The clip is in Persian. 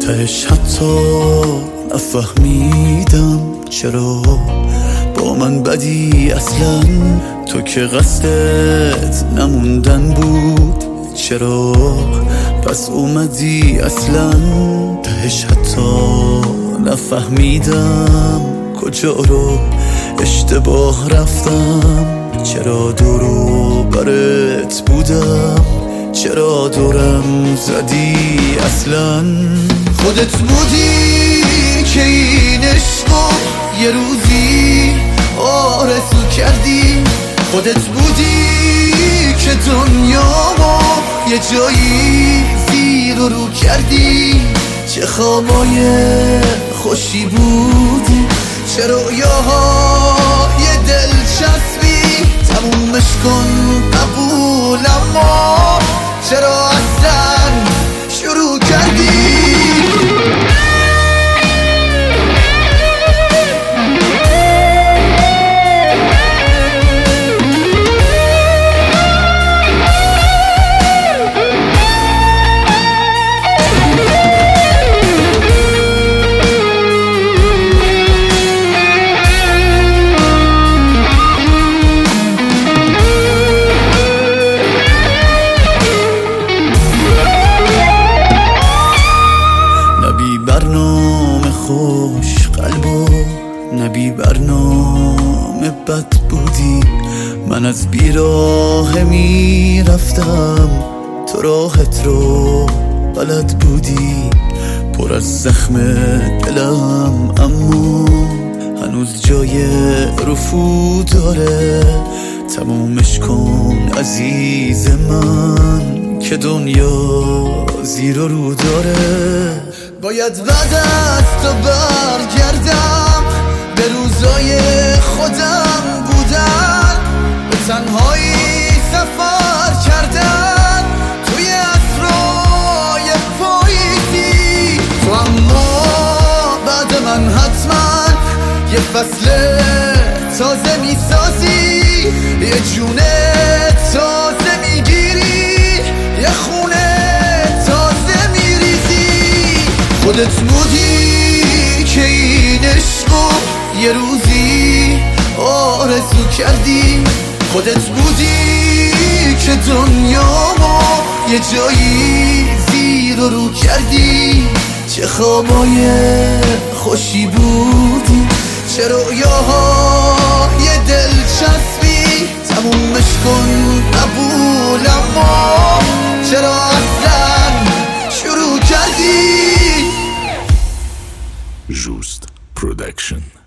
تهش حتی نفهمیدم چرا با من بدی اصلا. تو که قصدت نموندن بود چرا پس اومدی اصلا. تهش حتی نفهمیدم کجا رو اشتباه رفتم. چرا دورو برت بودم چرا دورم زدی اصلا. خودت بودی که این عشقو یه روزی آرزو کردی. خودت بودی که دنیامو یه جایی زیر و رو کردی. چه خوابای خوشی بودی، چه رویاهای دلچسبی. تمومش کن قبول، اما چرا اصلا شروع کردی؟ برنامه خوش قلبو نبی برنامه بد بودی. من از بیراه میرفتم تو راحت رو بلد بودی. پر از زخم دلم اما هنوز جای رفو داره. تمومش کن عزیز من که دنیا زیر و رو داره. باید بعد از تو برگردم به روزای خودم بودن. به تنهایی سفر کردن توی عطرای پاییزی. تو اما بعد من حتما یه فصل تازه میسازی. یه جون تازه میگیری، یه خونه تازه میریزی. خودت بودی که این عشقو یه روزی آرزو کردی. خودت بودی که دنیامو یه جایی زیر و رو کردی. چه خوابای خوشی بودی، چه رویاهای دلچسبی. تمومش کن قبول، اما چرا اصلا شروع کردی؟ Just Production.